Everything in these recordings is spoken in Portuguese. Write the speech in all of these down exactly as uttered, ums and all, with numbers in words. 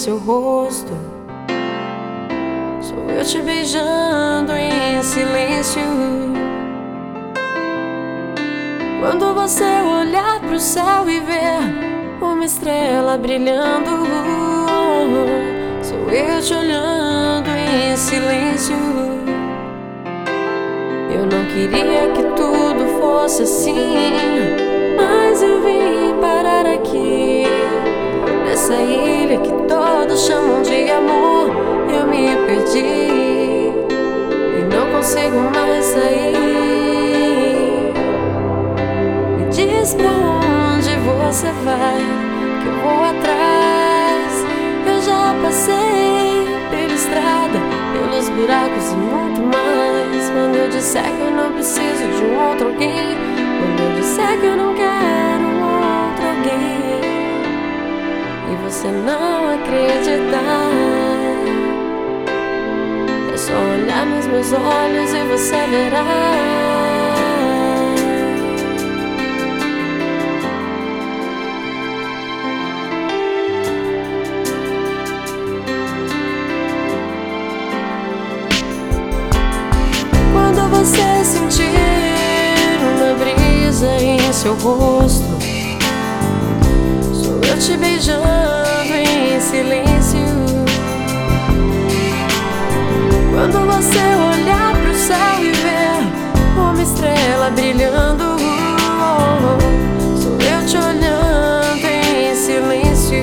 seu rosto. Sou eu te beijando em silêncio. Quando você olhar pro céu e ver uma estrela brilhando, sou eu te olhando em silêncio. Eu não queria que tudo fosse assim, mas eu vim parar aqui, nessa ilha que todos chamam de amor. Eu me perdi e não consigo mais sair. Me diz pra onde você vai, que eu vou atrás. Eu já passei pela estrada, pelos buracos e muito mais. Quando eu disser que eu não preciso de um outro alguém, quando eu disser que eu não quero um outro alguém, e você não acreditar, é só olhar nos meus olhos e você verá. Quando você sentir uma brisa em seu rosto, sou eu te beijando em silêncio. Quando você olhar pro céu e ver uma estrela brilhando, sou eu te olhando em silêncio.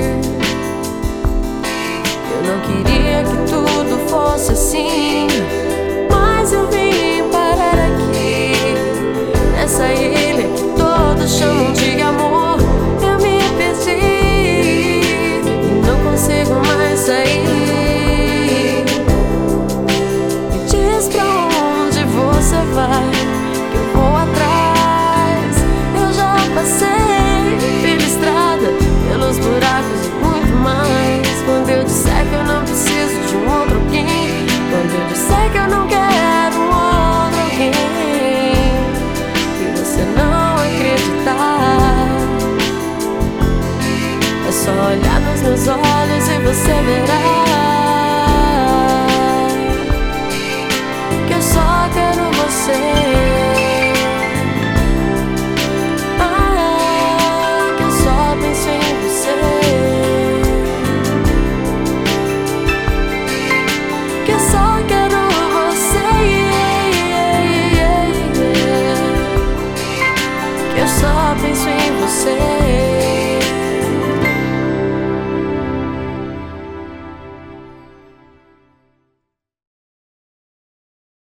Eu não queria que tudo fosse assim, mas eu vim parar aqui, nessa ilha que todos chamam de amor. Eu me perdi e não consigo mais sair. Me diz pra onde você vai, que eu vou atrás. Eu já passei pela estrada, pelos buracos e muito mais. Quando eu disser que eu não preciso de um outro alguém, quando eu disser que eu não quero um outro alguém, e você não acreditar, é só olhar nos meus olhos e você verá que eu só quero você. Ah, que eu só penso em você, que eu só quero você, que eu só penso em você.